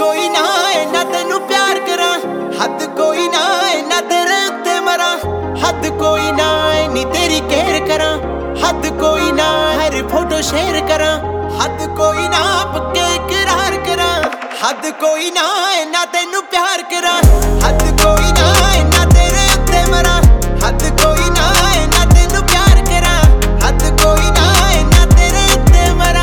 कोई ना इन्ना तेनू प्यार करा, हद कोई ना इन्ना तेरे उत्ते मरा, हद कोई ना इन्नी तेरी केयर करा, हद कोई ना हर फोटो शेयर करा, हद कोई ना पक्के इकरार करा, हद कोई ना इन्ना तेनू प्यार करा, हद कोई ना इन्ना तेरे उत्ते मरा, हद कोई ना इन्ना तेनू प्यार करा, हद कोई ना इन्ना तेरे उत्ते मरा।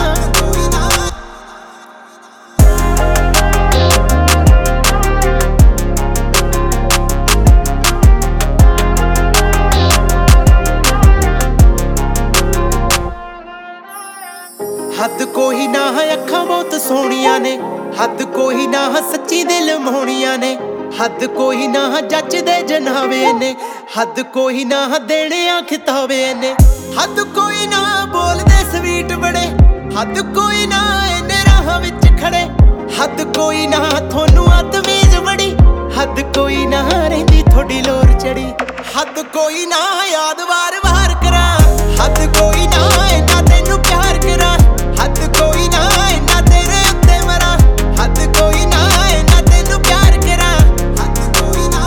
हद कोई ना अखां बहुत सोहणियां ने, हद कोई ना सच्ची दिल मोहणियां ने, हद कोई ना जचदे जनावे ने, हद कोई ना देने खिताबे ने, हद कोई ना बोलदे स्वीट बड़े, हद कोई ना इन्ने राह विच खड़े, हद कोई ना थोनू तमीज बड़ी, हद कोई ना रहिंदी थोड़ी लोर चढ़ी, हद कोई ना याद वार वार करा, हद कोई ना इन्ना तेनू प्यार करा, हद कोई ना इन्ना तेरे उत्ते मरा, हद कोई ना इन्ना तेनू प्यार करा, हद कोई ना,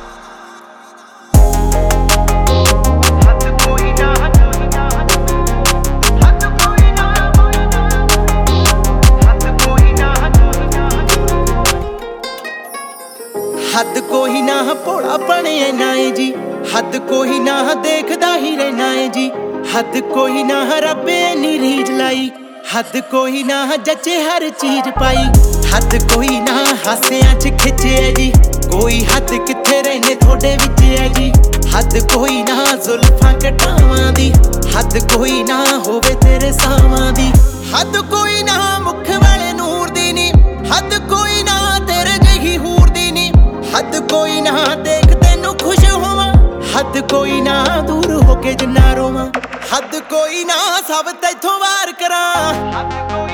हद कोई ना, हद कोई ना, हद कोई ना, हद कोई ना भोला बने ना है जी, हद कोई ना देखदा ही रहना है जी, हद कोई ना रब इन्नी रीझ लाई, हद कोई ना जचे हर चीज पाई, हद कोई ना हासियां च खिचे है जी, कोई हद किथे रहने थोड़े विच है जी, हद कोई ना जुल्फां कटावां दी, हद कोई ना होवे तेरे सावां दी, हद कोई ना मुख वाले नूर दी नी, हद कोई ना तेरे जही हूर दी नी, हद कोई ना देख तेनू खुश होवां, हद कोई ना दूर होके जिन्ना रोवां, हद कोई ना सब तैथों वार करा।